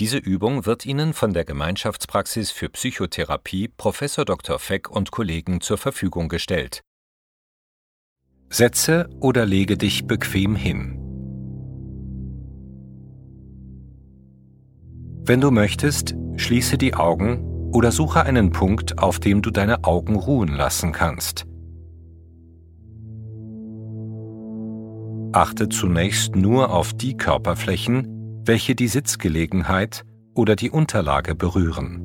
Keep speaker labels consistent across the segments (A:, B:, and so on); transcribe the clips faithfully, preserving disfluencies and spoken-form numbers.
A: Diese Übung wird Ihnen von der Gemeinschaftspraxis für Psychotherapie Professor Doktor Feck und Kollegen zur Verfügung gestellt. Setze oder lege dich bequem hin. Wenn du möchtest, schließe die Augen oder suche einen Punkt, auf dem du deine Augen ruhen lassen kannst. Achte zunächst nur auf die Körperflächen, welche die Sitzgelegenheit oder die Unterlage berühren.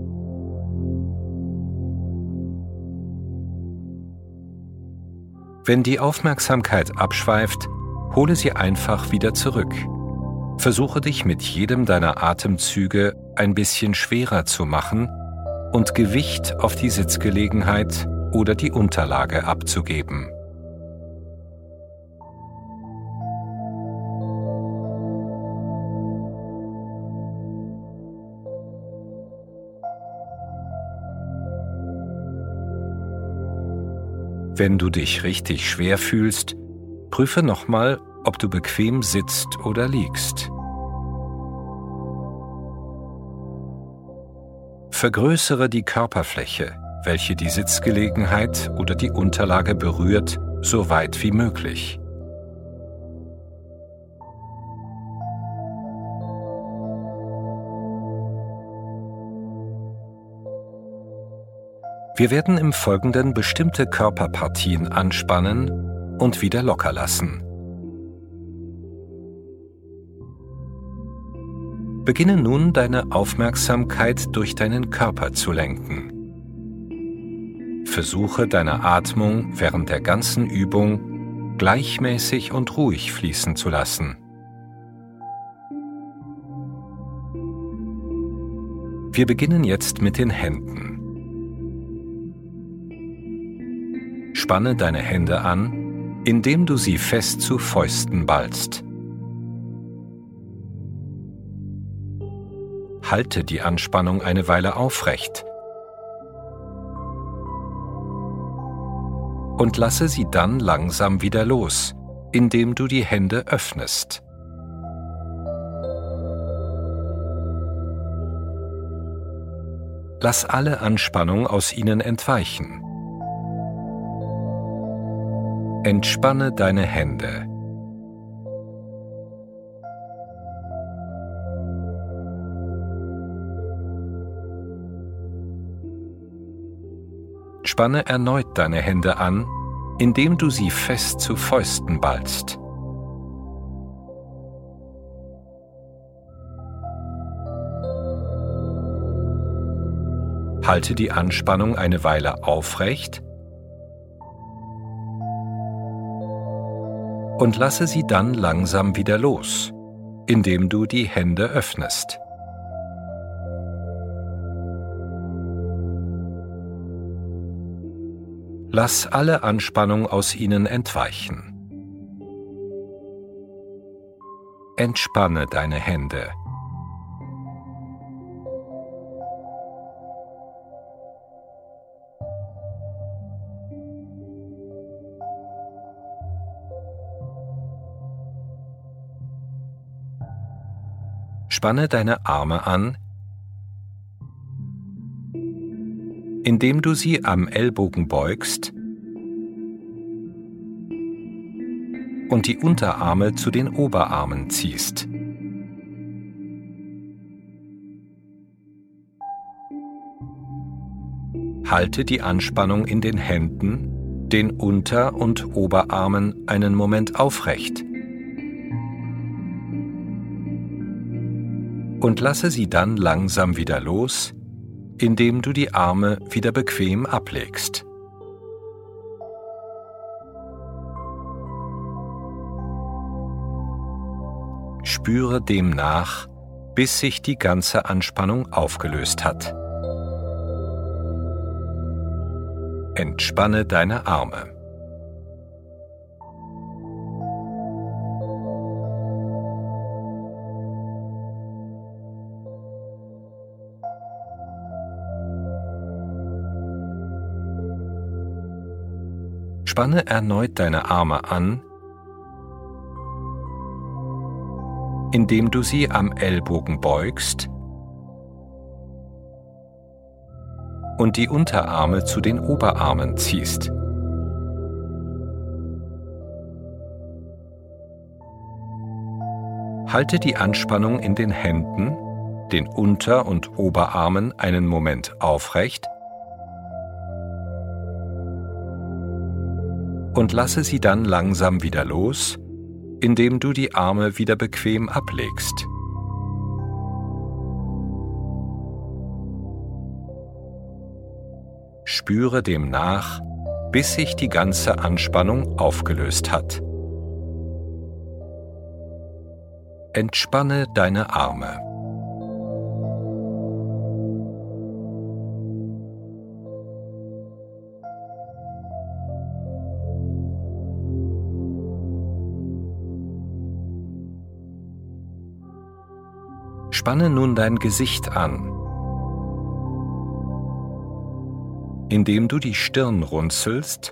A: Wenn die Aufmerksamkeit abschweift, hole sie einfach wieder zurück. Versuche dich mit jedem deiner Atemzüge ein bisschen schwerer zu machen und Gewicht auf die Sitzgelegenheit oder die Unterlage abzugeben. Wenn du dich richtig schwer fühlst, prüfe nochmal, ob du bequem sitzt oder liegst. Vergrößere die Körperfläche, welche die Sitzgelegenheit oder die Unterlage berührt, so weit wie möglich. Wir werden im Folgenden bestimmte Körperpartien anspannen und wieder locker lassen. Beginne nun, deine Aufmerksamkeit durch deinen Körper zu lenken. Versuche, deine Atmung während der ganzen Übung gleichmäßig und ruhig fließen zu lassen. Wir beginnen jetzt mit den Händen. Spanne deine Hände an, indem du sie fest zu Fäusten ballst. Halte die Anspannung eine Weile aufrecht und lasse sie dann langsam wieder los, indem du die Hände öffnest. Lass alle Anspannung aus ihnen entweichen. Entspanne deine Hände. Spanne erneut deine Hände an, indem du sie fest zu Fäusten ballst. Halte die Anspannung eine Weile aufrecht und lasse sie dann langsam wieder los, indem du die Hände öffnest. Lass alle Anspannung aus ihnen entweichen. Entspanne deine Hände. Spanne deine Arme an, indem du sie am Ellbogen beugst und die Unterarme zu den Oberarmen ziehst. Halte die Anspannung in den Händen, den Unter- und Oberarmen einen Moment aufrecht und lasse sie dann langsam wieder los, indem du die Arme wieder bequem ablegst. Spüre dem nach, bis sich die ganze Anspannung aufgelöst hat. Entspanne deine Arme. Spanne erneut deine Arme an indem du sie am Ellbogen beugst und die Unterarme zu den Oberarmen ziehst. Halte die Anspannung in den Händen, den Unter- und Oberarmen einen Moment aufrecht und lasse sie dann langsam wieder los, indem du die Arme wieder bequem ablegst. Spüre dem nach, bis sich die ganze Anspannung aufgelöst hat. Entspanne deine Arme. Spanne nun dein Gesicht an, indem du die Stirn runzelst,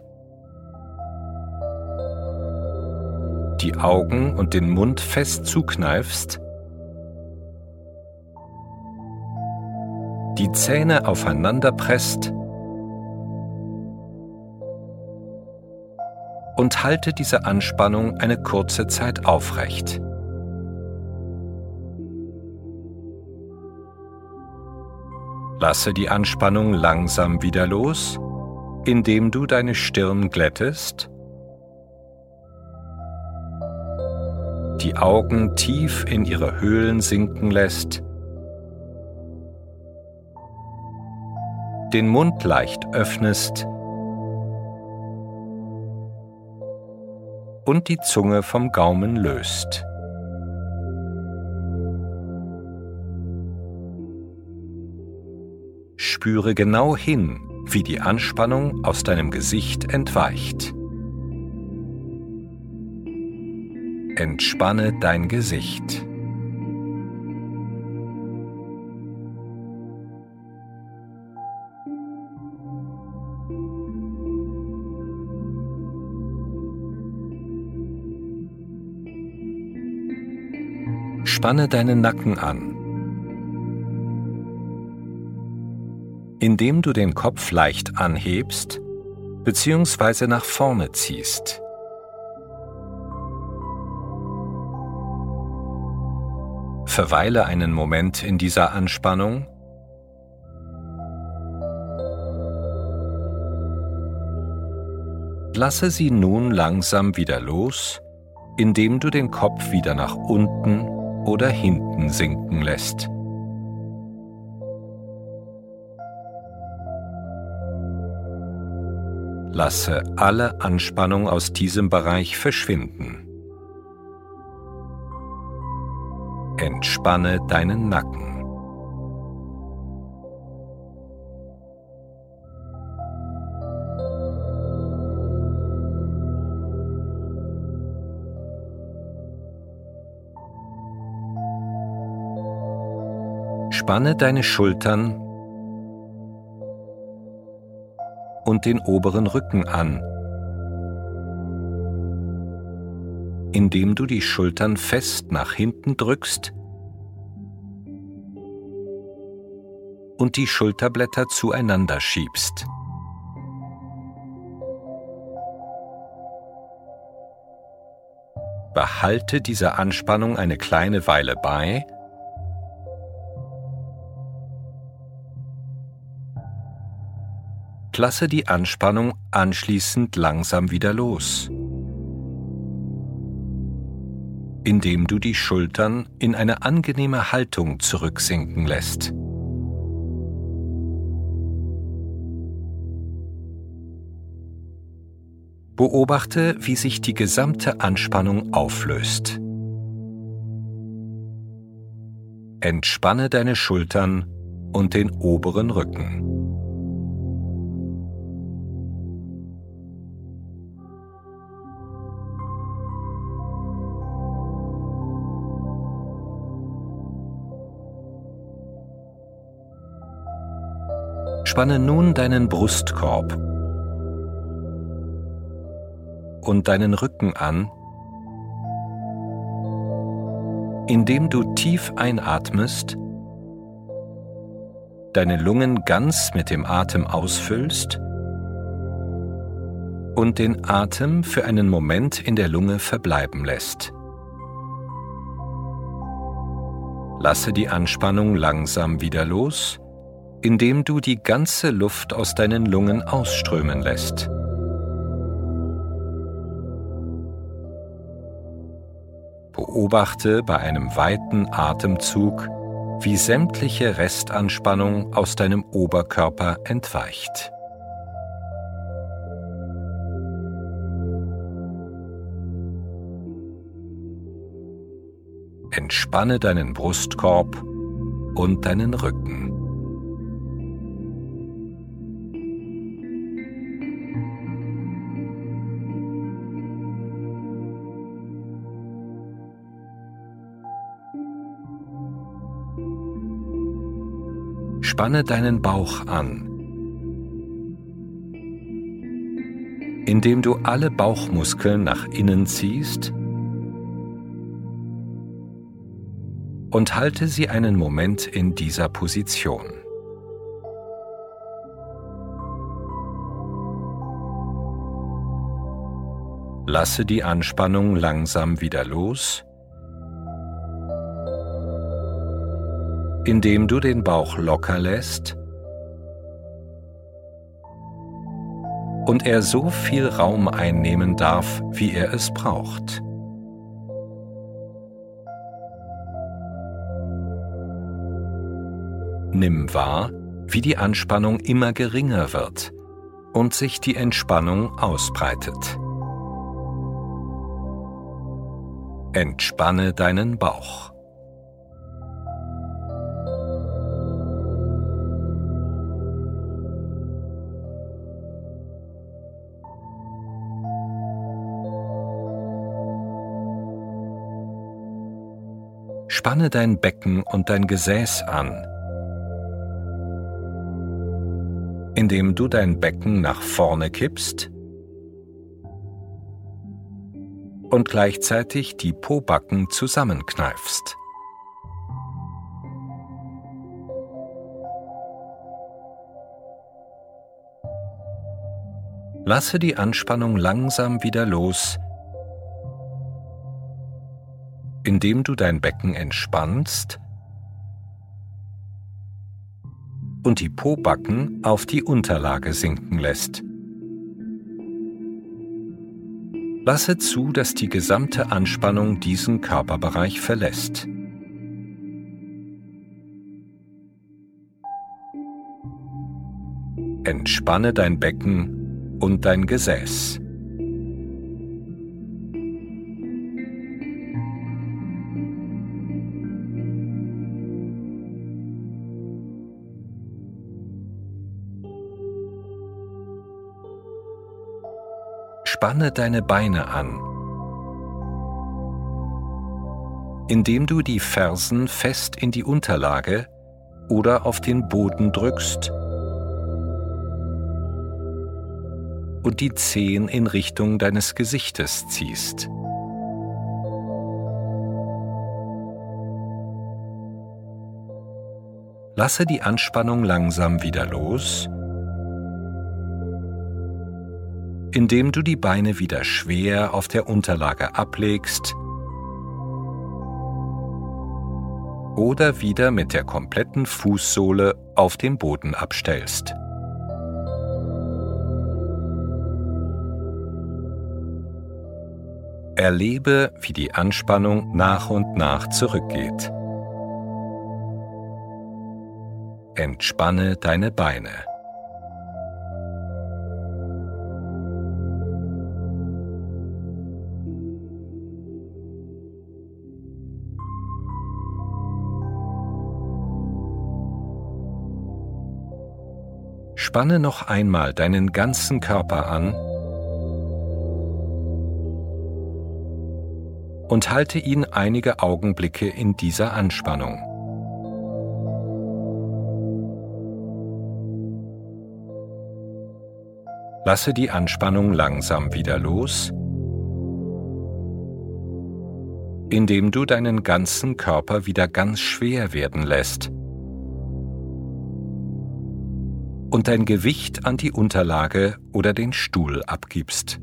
A: die Augen und den Mund fest zukneifst, die Zähne aufeinander presst und halte diese Anspannung eine kurze Zeit aufrecht. Lasse die Anspannung langsam wieder los, indem du deine Stirn glättest, die Augen tief in ihre Höhlen sinken lässt, den Mund leicht öffnest und die Zunge vom Gaumen löst. Spüre genau hin, wie die Anspannung aus deinem Gesicht entweicht. Entspanne dein Gesicht. Spanne deinen Nacken an, indem du den Kopf leicht anhebst bzw. nach vorne ziehst. Verweile einen Moment in dieser Anspannung Lasse sie nun langsam wieder los, indem du den Kopf wieder nach unten oder hinten sinken lässt. Lasse alle Anspannung aus diesem Bereich verschwinden. Entspanne deinen Nacken. Spanne deine Schultern und den oberen Rücken an, indem du die Schultern fest nach hinten drückst und die Schulterblätter zueinander schiebst. Behalte diese Anspannung eine kleine Weile bei Lasse die Anspannung anschließend langsam wieder los, indem du die Schultern in eine angenehme Haltung zurücksinken lässt. Beobachte, wie sich die gesamte Anspannung auflöst. Entspanne deine Schultern und den oberen Rücken. Spanne nun deinen Brustkorb und deinen Rücken an indem du tief einatmest, deine Lungen ganz mit dem Atem ausfüllst und den Atem für einen Moment in der Lunge verbleiben lässt. Lasse die Anspannung langsam wieder los, indem du die ganze Luft aus deinen Lungen ausströmen lässt. Beobachte bei einem weiten Atemzug, wie sämtliche Restanspannung aus deinem Oberkörper entweicht. Entspanne deinen Brustkorb und deinen Rücken. Spanne deinen Bauch an, indem du alle Bauchmuskeln nach innen ziehst und halte sie einen Moment in dieser Position. Lasse die Anspannung langsam wieder los, indem du den Bauch locker lässt und er so viel Raum einnehmen darf, wie er es braucht. Nimm wahr, wie die Anspannung immer geringer wird und sich die Entspannung ausbreitet. Entspanne deinen Bauch. Spanne dein Becken und dein Gesäß an, indem du dein Becken nach vorne kippst und gleichzeitig die Pobacken zusammenkneifst. Lasse die Anspannung langsam wieder los, indem du dein Becken entspannst und die Pobacken auf die Unterlage sinken lässt. Lasse zu, dass die gesamte Anspannung diesen Körperbereich verlässt. Entspanne dein Becken und dein Gesäß. Spanne deine Beine an, indem du die Fersen fest in die Unterlage oder auf den Boden drückst und die Zehen in Richtung deines Gesichtes ziehst. Lasse die Anspannung langsam wieder los, indem du die Beine wieder schwer auf der Unterlage ablegst oder wieder mit der kompletten Fußsohle auf den Boden abstellst. Erlebe, wie die Anspannung nach und nach zurückgeht. Entspanne deine Beine. Spanne noch einmal deinen ganzen Körper an und halte ihn einige Augenblicke in dieser Anspannung. Lasse die Anspannung langsam wieder los indem du deinen ganzen Körper wieder ganz schwer werden lässt und dein Gewicht an die Unterlage oder den Stuhl abgibst.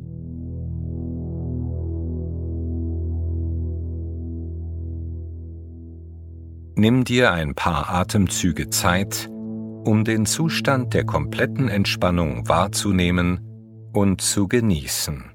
A: Nimm dir ein paar Atemzüge Zeit, um den Zustand der kompletten Entspannung wahrzunehmen und zu genießen.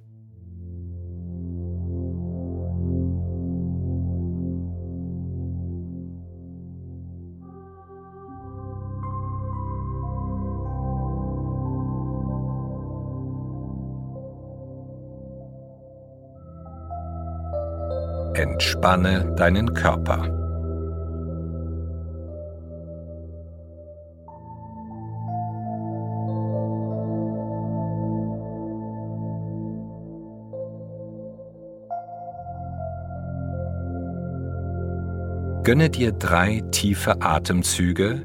A: Entspanne deinen Körper. Gönne dir drei tiefe Atemzüge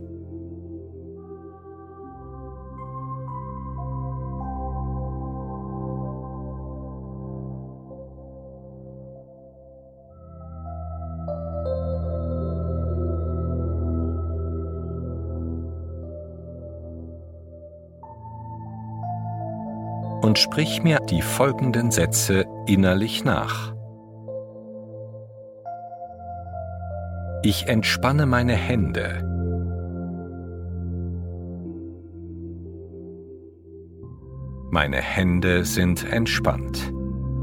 A: und sprich mir die folgenden Sätze innerlich nach. Ich entspanne meine Hände. Meine Hände sind entspannt.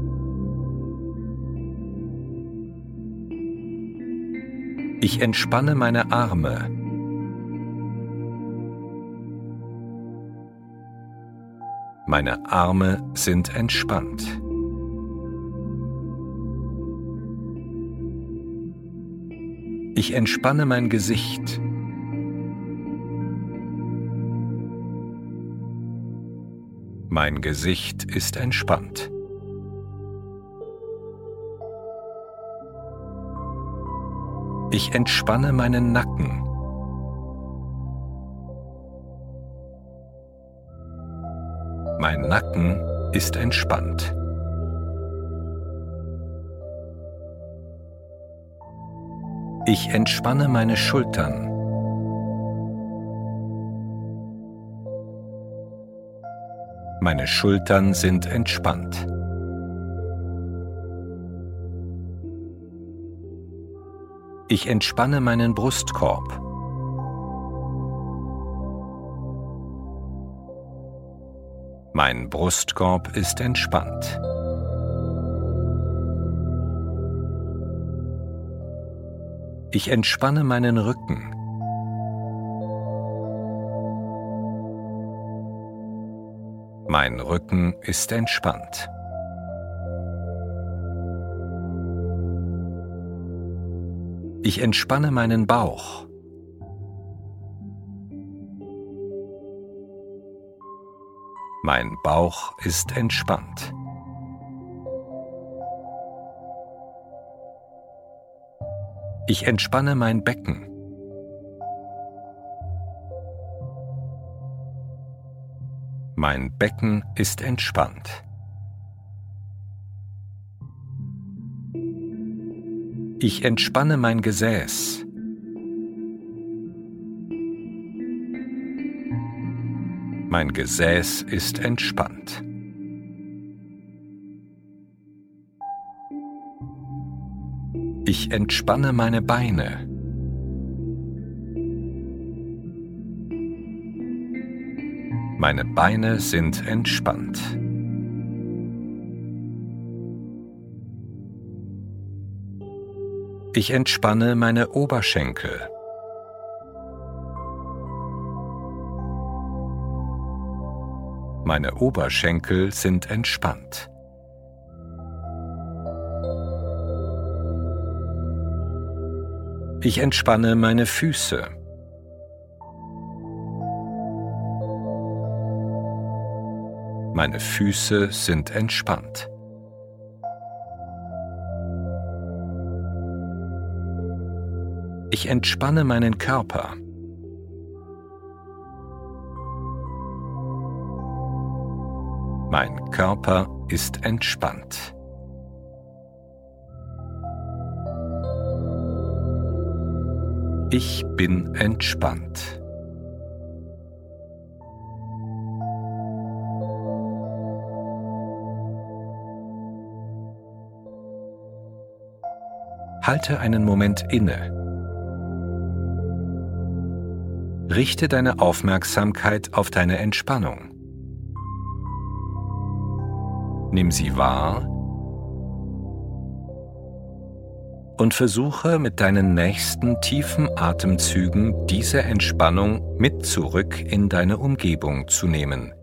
A: Ich entspanne meine Arme. Meine Arme sind entspannt. Ich entspanne mein Gesicht. Mein Gesicht ist entspannt. Ich entspanne meinen Nacken. Mein Nacken ist entspannt. Ich entspanne meine Schultern. Meine Schultern sind entspannt. Ich entspanne meinen Brustkorb. Mein Brustkorb ist entspannt. Ich entspanne meinen Rücken. Mein Rücken ist entspannt. Ich entspanne meinen Bauch. Mein Bauch ist entspannt. Ich entspanne mein Becken. Mein Becken ist entspannt. Ich entspanne mein Gesäß. Mein Gesäß ist entspannt. Ich entspanne meine Beine. Meine Beine sind entspannt. Ich entspanne meine Oberschenkel. Meine Oberschenkel sind entspannt. Ich entspanne meine Füße. Meine Füße sind entspannt. Ich entspanne meinen Körper. Mein Körper ist entspannt. Ich bin entspannt. Halte einen Moment inne. Richte deine Aufmerksamkeit auf deine Entspannung. Nimm sie wahr und versuche mit deinen nächsten tiefen Atemzügen diese Entspannung mit zurück in deine Umgebung zu nehmen.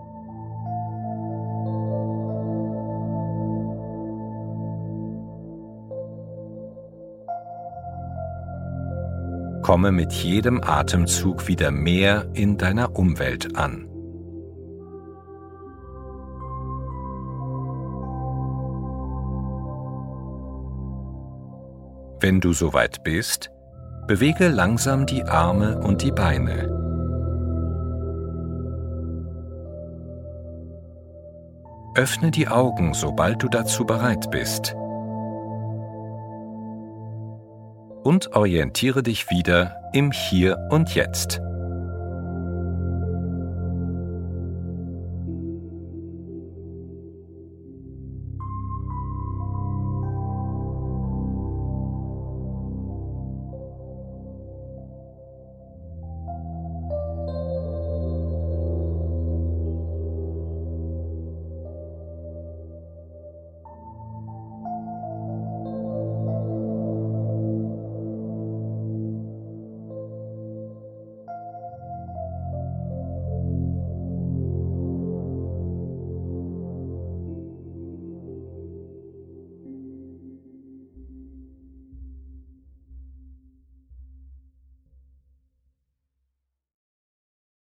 A: Komme mit jedem Atemzug wieder mehr in deiner Umwelt an. Wenn du soweit bist, bewege langsam die Arme und die Beine. Öffne die Augen, sobald du dazu bereit bist. Und orientiere dich wieder im Hier und Jetzt.